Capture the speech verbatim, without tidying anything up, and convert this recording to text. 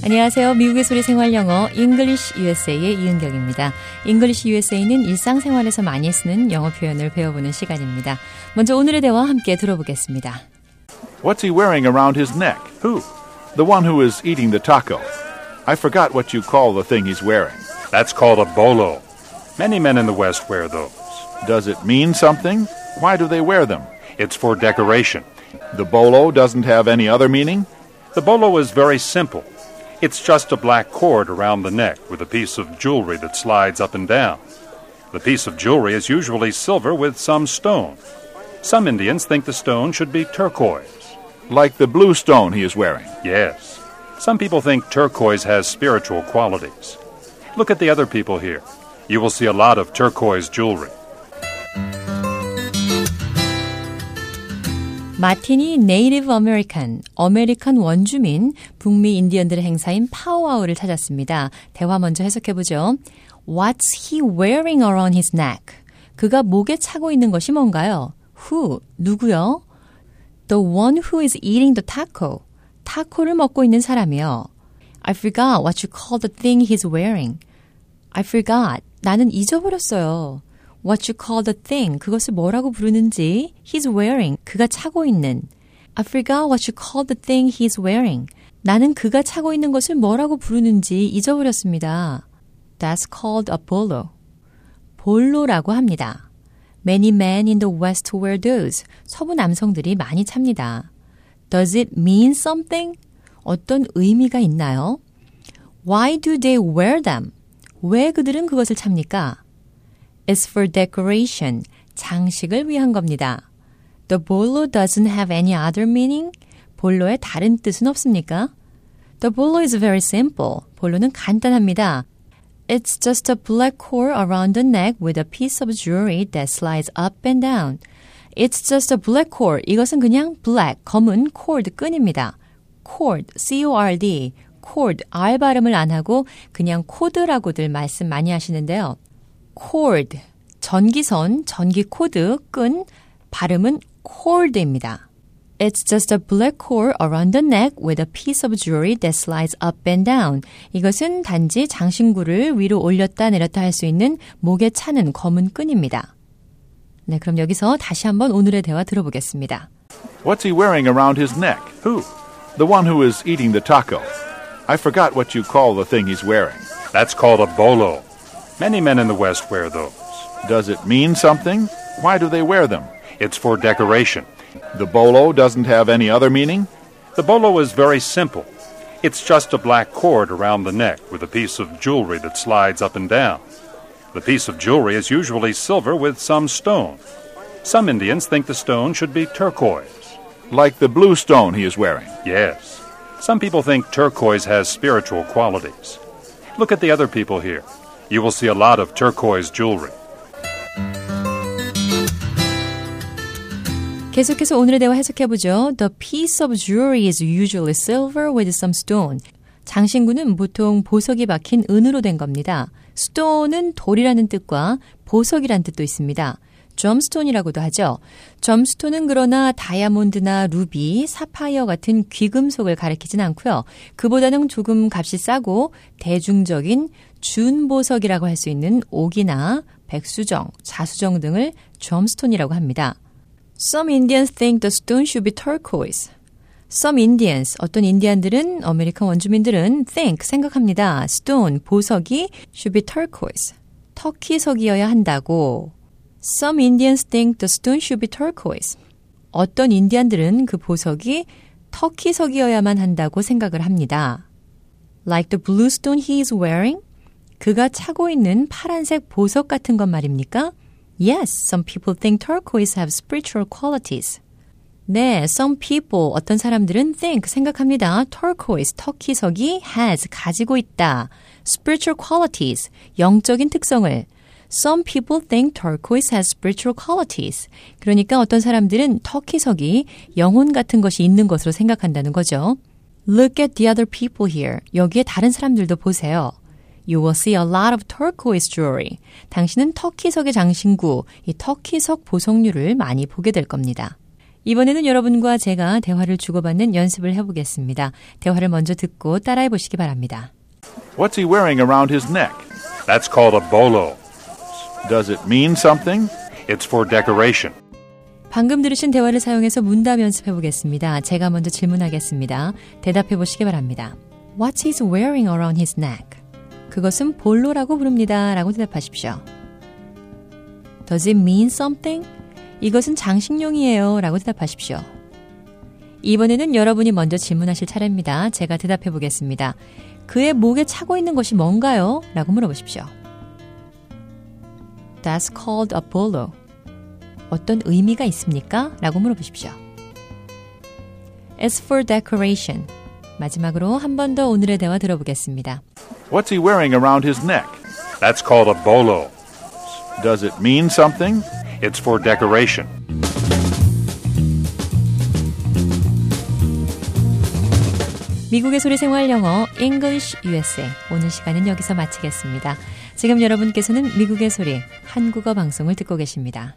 안녕하세요. 미국의 소리 생활 영어 English 유에스에이의 이은경입니다. English 유에스에이는 일상생활에서 많이 쓰는 영어 표현을 배워보는 시간입니다. 먼저 오늘의 대화 함께 들어보겠습니다. What's he wearing around his neck? Who? The one who is eating the taco. I forgot what you call the thing he's wearing. That's called a bolo. Many men in the West wear those. Does it mean something? Why do they wear them? It's for decoration. The bolo doesn't have any other meaning? The bolo is very simple. It's just a black cord around the neck with a piece of jewelry that slides up and down. The piece of jewelry is usually silver with some stone. Some Indians think the stone should be turquoise. Like the blue stone he is wearing? Yes. Some people think turquoise has spiritual qualities. Look at the other people here. You will see a lot of turquoise jewelry. 마틴이 네이티브 아메리칸, 아메리칸 원주민, 북미 인디언들의 행사인 파우아우를 찾았습니다. 대화 먼저 해석해보죠. What's he wearing around his neck? 그가 목에 차고 있는 것이 뭔가요? Who? 누구요? The one who is eating the taco. 타코를 먹고 있는 사람이요. I forgot what you call the thing he's wearing. I forgot. 나는 잊어버렸어요. What you call the thing, 그것을 뭐라고 부르는지 he's wearing, 그가 차고 있는. I forgot what you call the thing he's wearing. 나는 그가 차고 있는 것을 뭐라고 부르는지 잊어버렸습니다. That's called a bolo. 볼로라고 합니다. Many men in the West wear those. 서부 남성들이 많이 찹니다. Does it mean something? 어떤 의미가 있나요? Why do they wear them? 왜 그들은 그것을 찹니까? It's for decoration, 장식을 위한 겁니다. The bolo doesn't have any other meaning? 볼로의 다른 뜻은 없습니까? The bolo is very simple. 볼로는 간단합니다. It's just a black cord around the neck with a piece of jewelry that slides up and down. It's just a black cord. 이것은 그냥 black, 검은 cord, 끈입니다. cord, C O R D, cord, R 발음을 안 하고 그냥 코드라고들 말씀 많이 하시는데요. cord, 전기선, 전기 코드, 끈, 발음은 cord입니다. It's just a black cord around the neck with a piece of jewelry that slides up and down. 이것은 단지 장신구를 위로 올렸다 내렸다 할 수 있는 목에 차는 검은 끈입니다. 네, 그럼 여기서 다시 한번 오늘의 대화 들어보겠습니다. What's he wearing around his neck? Who? The one who is eating the taco. I forgot what you call the thing he's wearing. That's called a bolo. Many men in the West wear those. Does it mean something? Why do they wear them? It's for decoration. The bolo doesn't have any other meaning? The bolo is very simple. It's just a black cord around the neck with a piece of jewelry that slides up and down. The piece of jewelry is usually silver with some stone. Some Indians think the stone should be turquoise. Like the blue stone he is wearing? Yes. Some people think turquoise has spiritual qualities. Look at the other people here. You will see a lot of turquoise jewelry. 계속해서 오늘의 대화 해석해보죠. The piece of jewelry is usually silver with some stone. 장신구는 보통 보석이 박힌 은으로 된 겁니다. stone은 돌이라는 뜻과 보석이라는 뜻도 있습니다. gemstone이라고도 하죠. gemstone은 그러나 다이아몬드나 루비, 사파이어 같은 귀금속을 가리키진 않고요. 그보다는 조금 값이 싸고 대중적인 준보석이라고 할 수 있는 옥이나 백수정, 자수정 등을 gemstone이라고 합니다. Some Indians think the stone should be turquoise. Some Indians, 어떤 인디안들은, 아메리칸 원주민들은 think, 생각합니다. stone, 보석이 should be turquoise. 터키석이어야 한다고. Some Indians think the stone should be turquoise. 어떤 인디안들은 그 보석이 터키석이어야만 한다고 생각을 합니다. Like the blue stone he is wearing? 그가 차고 있는 파란색 보석 같은 것 말입니까? Yes, some people think turquoise have spiritual qualities. 네, some people, 어떤 사람들은 think, 생각합니다. turquoise, 터키석이 has, 가지고 있다. spiritual qualities, 영적인 특성을. Some people think turquoise has spiritual qualities. 그러니까 어떤 사람들은 터키석이 영혼 같은 것이 있는 것으로 생각한다는 거죠. Look at the other people here. 여기에 다른 사람들도 보세요. You will see a lot of turquoise jewelry. 당신은 터키석의 장신구, 이 터키석 보석류를 많이 보게 될 겁니다. 이번에는 여러분과 제가 대화를 주고받는 연습을 해보겠습니다. 대화를 먼저 듣고 따라해 보시기 바랍니다. What's he wearing around his neck? That's called a bolo. Does it mean something? It's for decoration. 방금 들으신 대화를 사용해서 문답 연습해 보겠습니다. 제가 먼저 질문하겠습니다. 대답해 보시기 바랍니다. What's he wearing around his neck? 그것은 볼로라고 부릅니다. 라고 대답하십시오. Does it mean something? 이것은 장식용이에요. 라고 대답하십시오. 이번에는 여러분이 먼저 질문하실 차례입니다. 제가 대답해 보겠습니다. 그의 목에 차고 있는 것이 뭔가요? 라고 물어보십시오. That's called a bolo. 어떤 의미가 있습니까? 라고 물어보십시오. It's for decoration. 마지막으로 한 번 더 오늘의 대화 들어보겠습니다. What's he wearing around his neck? That's called a bolo. Does it mean something? It's for decoration. 미국의 소리 생활 영어 English 유에스에이 오늘 시간은 여기서 마치겠습니다. 지금 여러분께서는 미국의 소리 한국어 방송을 듣고 계십니다.